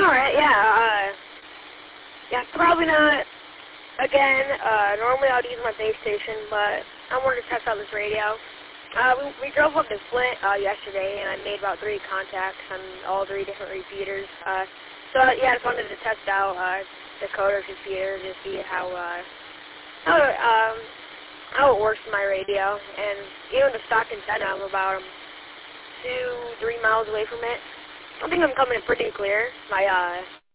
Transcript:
Alright, yeah, probably not. Again, normally I would use my base station, but I wanted to test out this radio. We drove up to Flint yesterday, and I made about 3 contacts on all 3 different repeaters. So yeah, I just wanted to test out the Codex repeater to see how it works in my radio. And even the stock antenna, I'm about 2-3 miles away from it. I think I'm coming in pretty clear. My